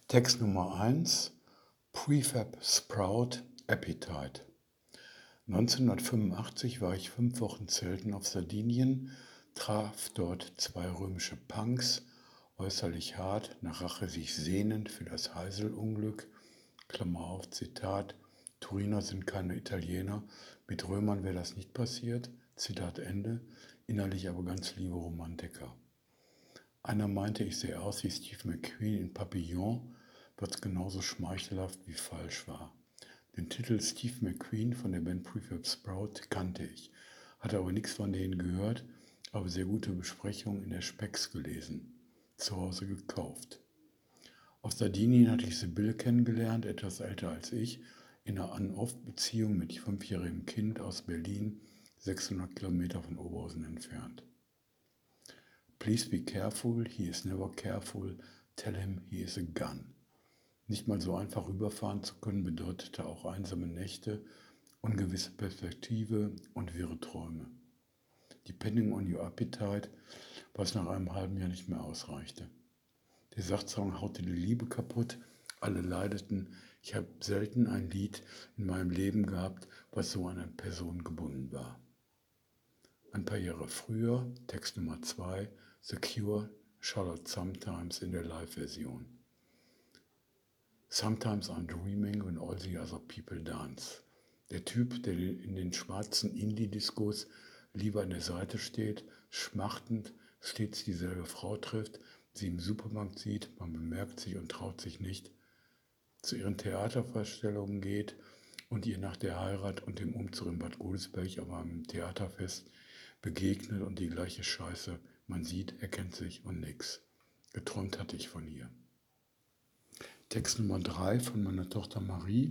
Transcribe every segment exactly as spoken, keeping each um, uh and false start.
Text Nummer eins: Prefab Sprout Appetite. neunzehnhundertfünfundachtzig war ich fünf Wochen zelten auf Sardinien, traf dort zwei römische Punks, äußerlich hart, nach Rache sich sehnend für das Heysel-Unglück, Klammer auf, Zitat, Turiner sind keine Italiener, mit Römern wäre das nicht passiert, Zitat Ende, innerlich aber ganz liebe Romantiker. Einer meinte, ich sehe aus wie Steve McQueen in Papillon, was genauso schmeichelhaft wie falsch war. Den Titel Steve McQueen von der Band Prefab Sprout kannte ich, hatte aber nichts von denen gehört, aber sehr gute Besprechungen in der Spex gelesen, zu Hause gekauft. Auf Sardinien hatte ich Sibylle kennengelernt, etwas älter als ich, in einer On-Off-Beziehung mit fünfjährigem Kind aus Berlin, sechshundert Kilometer von Oberhausen entfernt. Please be careful, he is never careful, tell him he is a gun. Nicht mal so einfach rüberfahren zu können, bedeutete auch einsame Nächte, ungewisse Perspektive und wirre Träume. Depending on your appetite, was nach einem halben Jahr nicht mehr ausreichte. Der Sachtsong haute die Liebe kaputt, alle leideten. Ich habe selten ein Lied in meinem Leben gehabt, was so an eine Person gebunden war. Ein paar Jahre früher, Text Nummer zwei, The Cure, Charlotte Sometimes in der Live-Version. Sometimes I'm dreaming when all the other people dance. Der Typ, der in den schwarzen Indie-Diskos lieber an der Seite steht, schmachtend stets dieselbe Frau trifft, sie im Supermarkt sieht, man bemerkt sich und traut sich nicht, zu ihren Theatervorstellungen geht und ihr nach der Heirat und dem Umzug in Bad Godesberg aber am Theaterfest begegnet und die gleiche Scheiße, man sieht, erkennt sich und nix. Geträumt hatte ich von ihr. Text Nummer drei von meiner Tochter Marie,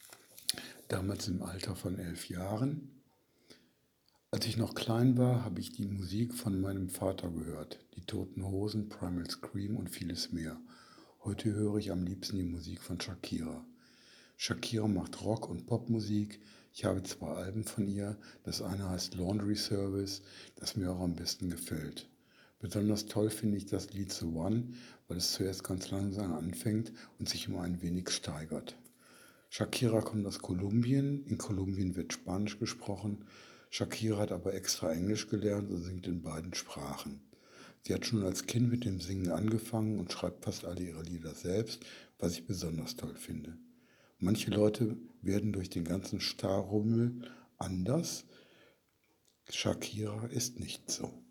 damals im Alter von elf Jahren. Als ich noch klein war, habe ich die Musik von meinem Vater gehört, die Toten Hosen, Primal Scream und vieles mehr. Heute höre ich am liebsten die Musik von Shakira. Shakira macht Rock- und Popmusik. Ich habe zwei Alben von ihr. Das eine heißt Laundry Service, das mir auch am besten gefällt. Besonders toll finde ich das Lied The One, weil es zuerst ganz langsam anfängt und sich immer ein wenig steigert. Shakira kommt aus Kolumbien. In Kolumbien wird Spanisch gesprochen. Shakira hat aber extra Englisch gelernt und singt in beiden Sprachen. Sie hat schon als Kind mit dem Singen angefangen und schreibt fast alle ihre Lieder selbst, was ich besonders toll finde. Manche Leute werden durch den ganzen Starrummel anders. Shakira ist nicht so.